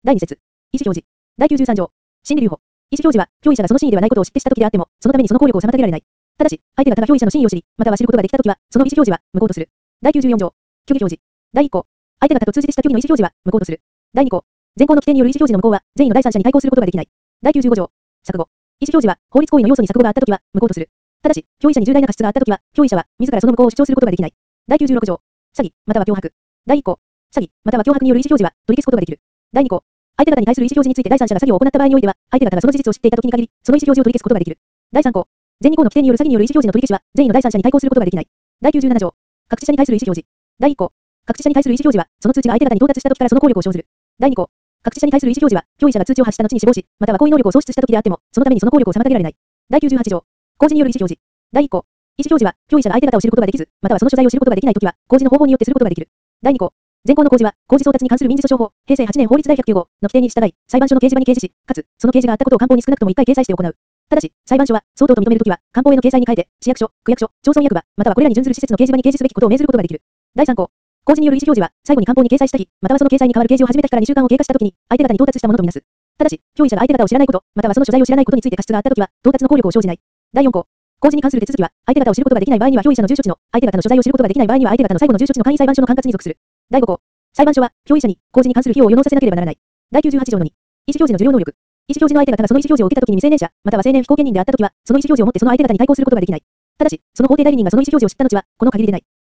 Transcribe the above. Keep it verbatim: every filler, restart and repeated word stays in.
だいに節。意思表示。だいきゅうじゅうさん条。心理留保。意思表示は、憑依者がその真意ではないことを知ってしたときであっても、そのためにその効力を妨げられない。ただし、相手が他が憑依者の真意を知り、または知ることができたときは、その意思表示は無効とする。だいきゅうじゅうよん条。虚偽表示。だいいっ項。相手が他と通じてした虚偽の意思表示は無効とする。だいに項。前項の規定による意思表示の無効は、善意の第三者に対抗することができない。だいきゅうじゅうご条。錯誤。意思表示は、法律行為の要素に錯誤があったときは、無効とする。ただし、憑依者に重大な過失があったときは、憑依者は、自らその無効を主張することができない。だいきゅうじゅうろく条。詐欺、または脅迫。だいいっ項。詐欺、または脅迫による意思表示は、取り消すことができる。だいに項。相手方に対する意思表示について第三者が詐欺を行った場合においては、相手方がその事実を知っていたときに限り、その意思表示を取り消すことができる。だいさん項。前に項の規定による詐欺による意思表示の取り消しは、善意の第三者に対抗することができない。だいきゅうじゅうなな条。隠し者に対する意思表示。だいいっ項。隠し者に対する意思表示は、その通知が相手方に到達したときからその効力を生ずる。だいに項。隠し者に対する意思表示は、憑依者が通知を発した後に死亡し、または行為能力を喪失したときであっても、そのためにその効力を妨げられない。だいきゅうじゅうはち条。公示による意思表示。だいいっ項。意思表示は、憑依者が相手方を知ることができず、またはその所在を知ることができないときは、公示の方法によってすることができる。だいに項。前項の公示は、公示送達に関する民事訴訟法、平成はちねん法律第ひゃくきゅう号の規定に従い、裁判所の掲示板に掲示し、かつ、その掲示があったことを官報に少なくともいっかい掲載して行う。ただし、裁判所は、相当と認めるときは、官報への掲載に変えて、市役所、区役所、町村役場、またはこれらに準ずる施設の掲示板に掲示すべきことを命ずることができる。だいさん項。公示による意思表示は、最後に官報に掲載した日、またはその掲載に代わる掲示を始めた日からにしゅうかんを経過したときに、相手方に到達したものとみなす。ただし、憑依者が相手方を知らないこと、またはその所在を知らないことについて過失があったときは、到達の効力を生じない。だいよん項。公示に関する手続きは、相手方を知ることができない場合には憑依者の住所地の、相手方の所在を知ることができない場合には相手方の最後の住所地の簡易裁判所の管轄に属する。だいご項。裁判所は、憑依者に、公示に関する費用を予納させなければならない。だいきゅうじゅうはち条のに。意思表示の受領能力。意思表示の相手方がその意思表示を受けたときに未成年者、または成年非後見人であったときは、その意思表示をもってその相手方に対抗することができない。ただし、その法定代理人がその意思表示を知った後は、この限りでない。